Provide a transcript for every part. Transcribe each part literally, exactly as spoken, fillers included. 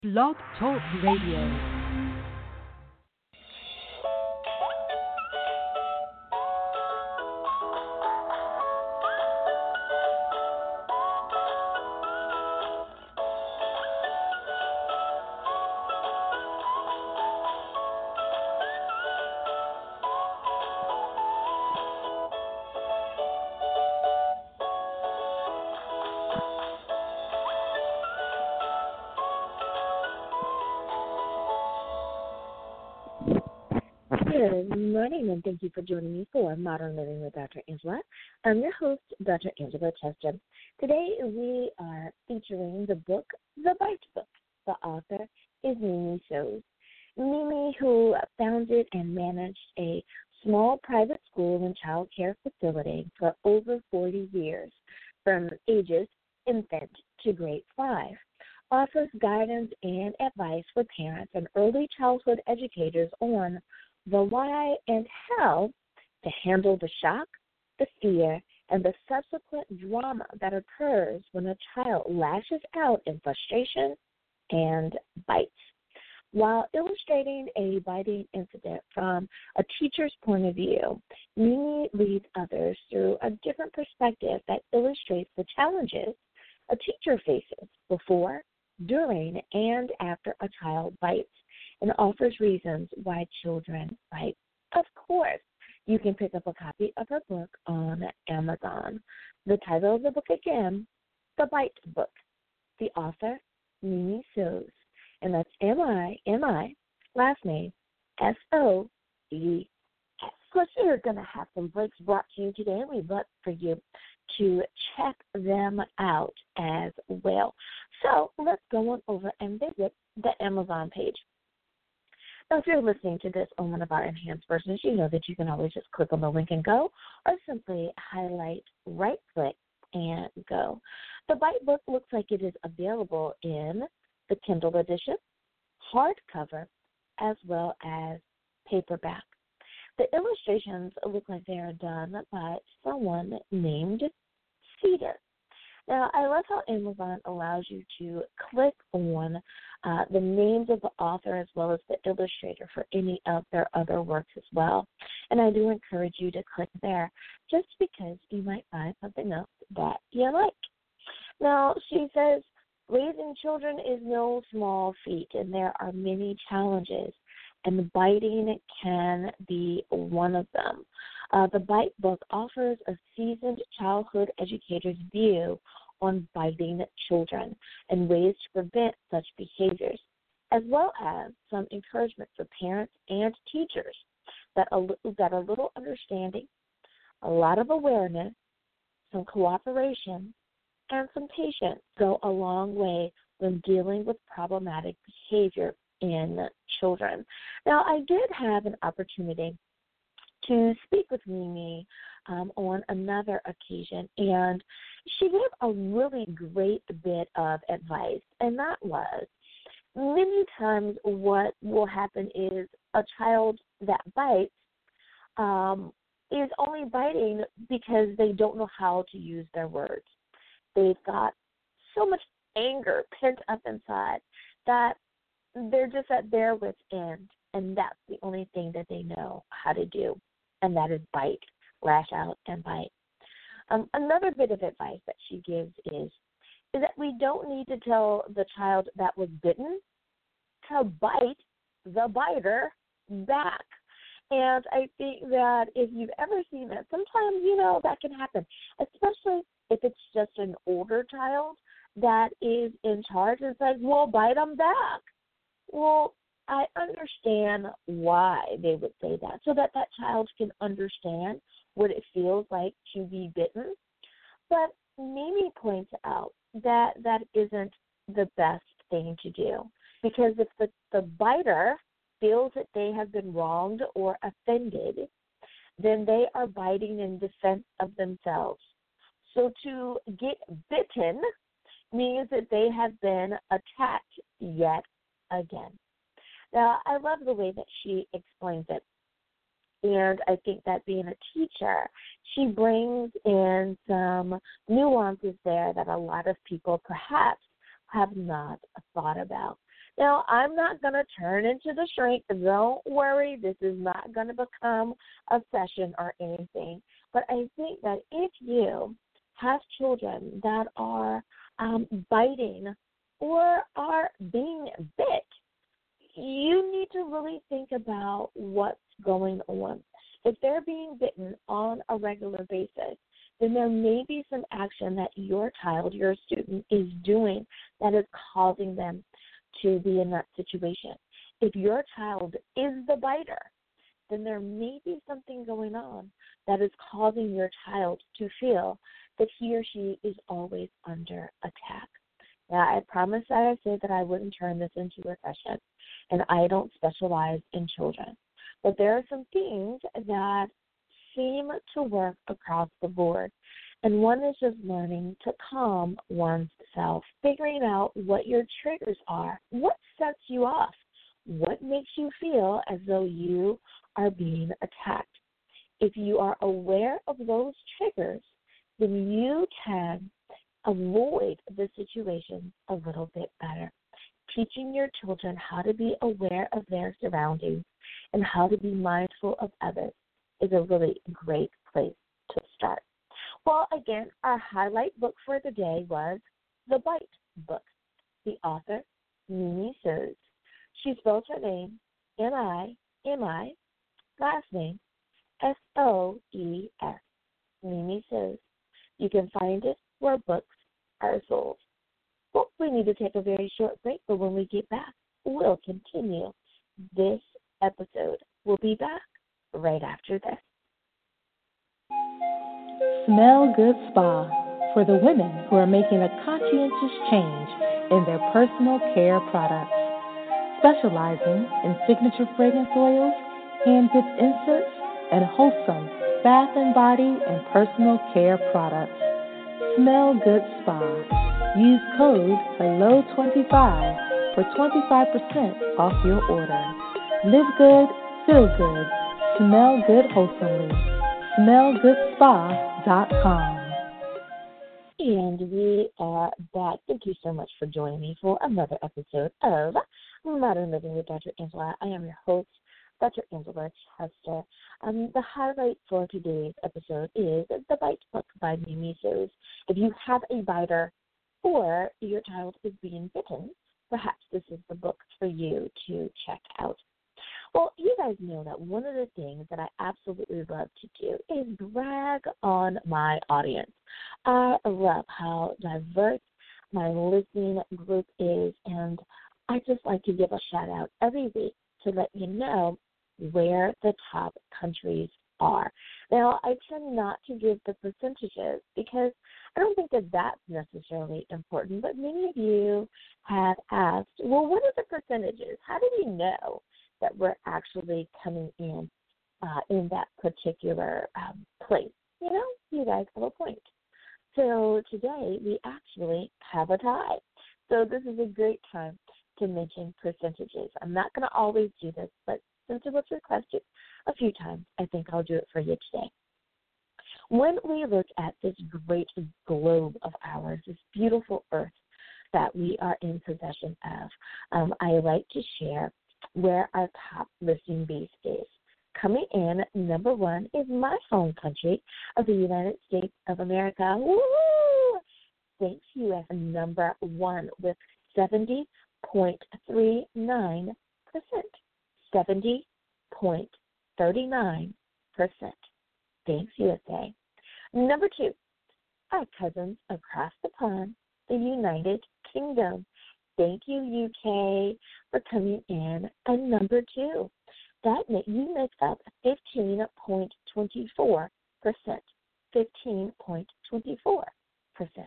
Blog Talk Radio. Good morning, and thank you for joining me for Modern Living with Doctor Angela. I'm your host, Doctor Angela Chester. Today we are featuring the book, The Bite Book. The author is Mimi Shows. Mimi, who founded and managed a small private school and child care facility for over forty years, from ages infant to grade five, offers guidance and advice for parents and early childhood educators on the why and how to handle the shock, the fear, and the subsequent drama that occurs when a child lashes out in frustration and bites. While illustrating a biting incident from a teacher's point of view, Mimi leads others through a different perspective that illustrates the challenges a teacher faces before, during, and after a child bites, and offers reasons why children bite. Of course, you can pick up a copy of her book on Amazon. The title of the book again, The Bite Book. The author, Mimi Shows, and that's M I M I, last name, S O E S. Of course, we're going to have some breaks brought to you today. We'd love for you to check them out as well. So let's go on over and visit the Amazon page. Now, if you're listening to this on one of our enhanced versions, you know that you can always just click on the link and go, or simply highlight, right-click, and go. The Bite Book looks like it is available in the Kindle edition, hardcover, as well as paperback. The illustrations look like they are done by someone named Cedar. Now, I love how Amazon allows you to click on uh, the names of the author as well as the illustrator for any of their other works as well. And I do encourage you to click there just because you might find something else that you like. Now, she says, raising children is no small feat, and there are many challenges, and biting can be one of them. Uh, the Bite Book offers a seasoned childhood educator's view on biting children and ways to prevent such behaviors, as well as some encouragement for parents and teachers that a, that a little understanding, a lot of awareness, some cooperation, and some patience go a long way when dealing with problematic behavior in children. Now, I did have an opportunity to speak with Mimi um, on another occasion, and she gave a really great bit of advice, and that was many times what will happen is a child that bites um, is only biting because they don't know how to use their words. They've got so much anger pent up inside that they're just at their wit's end, and that's the only thing that they know how to do, and that is bite, lash out, and bite. Um, another bit of advice that she gives is, is that we don't need to tell the child that was bitten to bite the biter back. And I think that if you've ever seen that, sometimes, you know, that can happen, especially if it's just an older child that is in charge and says, well, bite them back. Well, I understand why they would say that, so that that child can understand what it feels like to be bitten. But Mimi points out that that isn't the best thing to do, because if the, the biter feels that they have been wronged or offended, then they are biting in defense of themselves. So to get bitten means that they have been attacked yet again. Now, I love the way that she explains it. And I think that being a teacher, she brings in some nuances there that a lot of people perhaps have not thought about. Now, I'm not going to turn into the shrink. Don't worry. This is not going to become a session or anything. But I think that if you have children that are um, biting or are being bit, you need to really think about what's going on. If they're being bitten on a regular basis, then there may be some action that your child, your student, is doing that is causing them to be in that situation. If your child is the biter, then there may be something going on that is causing your child to feel that he or she is always under attack. Now, I promised that I said that I wouldn't turn this into a session, and I don't specialize in children. But there are some things that seem to work across the board. And one is just learning to calm oneself, figuring out what your triggers are, what sets you off, what makes you feel as though you are being attacked. If you are aware of those triggers, then you can avoid the situation a little bit better. Teaching your children how to be aware of their surroundings and how to be mindful of others is a really great place to start. Well, again, our highlight book for the day was The Bite Book. The author, Mimi Soos. She spells her name N I M I, last name S O E S. Mimi Soos. You can find it where books are sold. Well, we need to take a very short break, but when we get back, we'll continue this episode. We'll be back right after this. Smell Good Spa for the women who are making a conscientious change in their personal care products. Specializing in signature fragrance oils, hand-dipped incense, and wholesome bath and body and personal care products. Smell Good Spa. Use code hello twenty-five for twenty-five percent off your order. Live good, feel good, smell good wholesomely. smell good spa dot com. And we are back. Thank you so much for joining me for another episode of Modern Living with Doctor Angela. I am your host, Doctor Angela Chester. Um, the highlight for today's episode is The Bite Book by Mimi Soos. If you have a biter or your child is being bitten, perhaps this is the book for you to check out. Well, you guys know that one of the things that I absolutely love to do is brag on my audience. I love how diverse my listening group is, and I just like to give a shout-out every week to let you know where the top countries are. Now, I tend not to give the percentages because I don't think that that's necessarily important, but many of you have asked, well, what are the percentages? How do we know that we're actually coming in uh, in that particular um, place? You know, you guys have a point. So today we actually have a tie. So this is a great time to mention percentages. I'm not going to always do this, but since it was requested a few times, I think I'll do it for you today. When we look at this great globe of ours, this beautiful earth that we are in possession of, um, I like to share where our top listening base is. Coming in, number one, is my home country of the United States of America. Woo! Thanks, U S number one with seventy point three nine percent. seventy point three nine percent. Thanks, U S A. Number two, our cousins across the pond, the United Kingdom. Thank you, U K, for coming in at number two. That you make up fifteen point two four percent. fifteen point two four percent.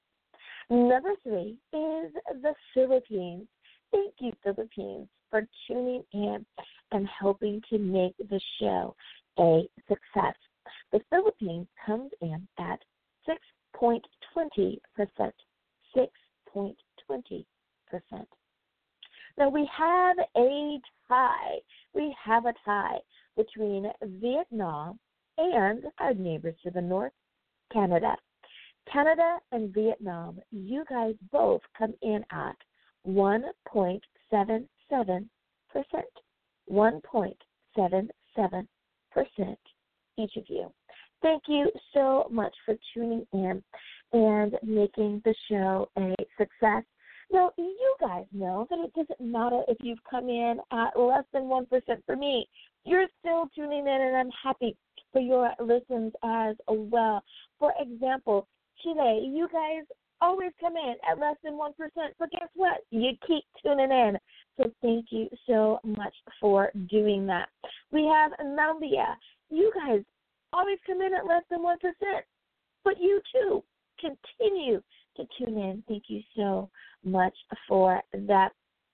Number three is the Philippines. Thank you, Philippines, for tuning in and helping to make the show a success. The Philippines comes in at six point two zero percent. six point two zero percent. Now we have a tie. We have a tie between Vietnam and our neighbors to the north, Canada. Canada and Vietnam, you guys both come in at one point seven seven percent. one point seven seven percent, each of you. Thank you so much for tuning in and making the show a success. Now, you guys know that it doesn't matter if you've come in at less than one percent for me. You're still tuning in, and I'm happy for your listens as well. For example, Chile, you guys always come in at less than one percent, but guess what? You keep tuning in. So thank you so much for doing that. We have Nambia. You guys always come in at less than one percent, but you too continue to tune in. Thank you so much for that.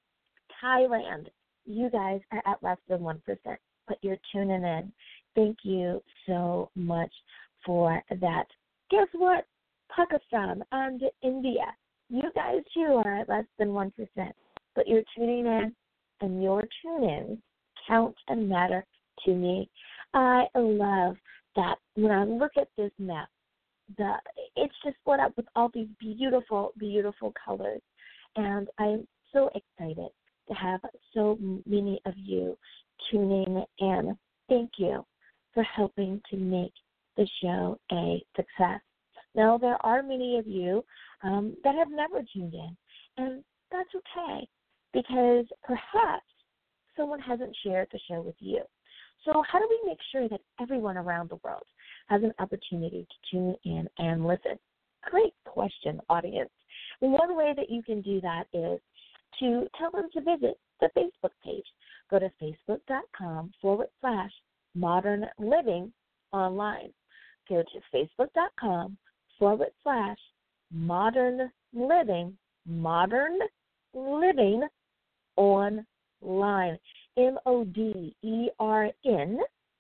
Thailand, you guys are at less than one percent, but you're tuning in. Thank you so much for that. Guess what? Pakistan and India, you guys too are at less than one percent, but you're tuning in, and your tune-ins count and matter to me. I love that when I look at this map, the it's just split up with all these beautiful, beautiful colors, and I'm so excited to have so many of you tuning in. Thank you for helping to make the show a success. Now, there are many of you um, that have never tuned in, and that's okay, because perhaps someone hasn't shared the show with you. So how do we make sure that everyone around the world has an opportunity to tune in and listen? Great question, audience. One way that you can do that is to tell them to visit the Facebook page. Go to facebook.com forward slash modern living online. Go to facebook.com forward slash modern living, modern living online. M O D E R N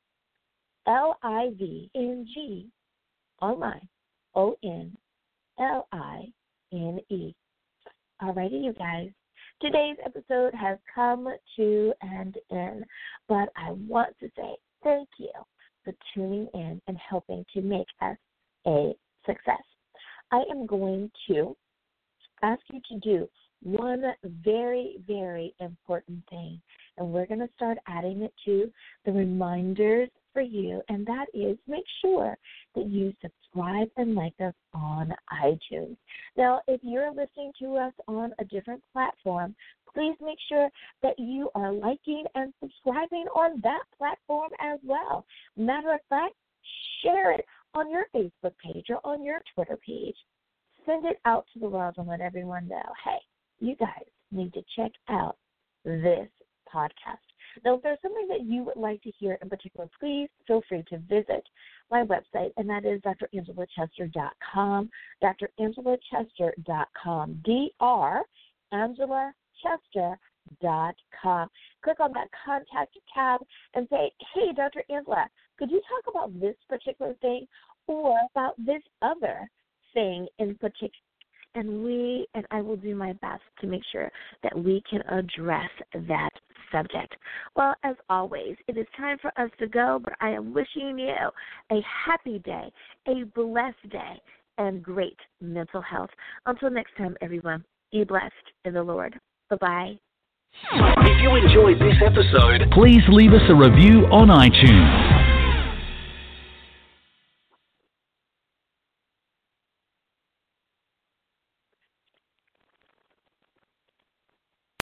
L I V N G online. O N L I N E. All righty, you guys. Today's episode has come to an end, but I want to say thank you for tuning in and helping to make us a success. I am going to ask you to do one very, very important thing, and we're going to start adding it to the reminders for you, and that is make sure that you subscribe and like us on iTunes. Now, if you're listening to us on a different platform, please make sure that you are liking and subscribing on that platform as well. Matter of fact, share it on your Facebook page or on your Twitter page. Send it out to the world and let everyone know, hey, you guys need to check out this podcast. Now, if there's something that you would like to hear in particular, please feel free to visit my website, and that is d r angela chester dot com, d r angela chester dot com, D R Angela Chester dot com. Click on that contact tab and say, hey, Doctor Angela, could you talk about this particular thing or about this other thing in particular? And we, and I will do my best to make sure that we can address that subject. Well, as always, it is time for us to go, but I am wishing you a happy day, a blessed day, and great mental health. Until next time, everyone, be blessed in the Lord. Bye-bye. If you enjoyed this episode, please leave us a review on iTunes.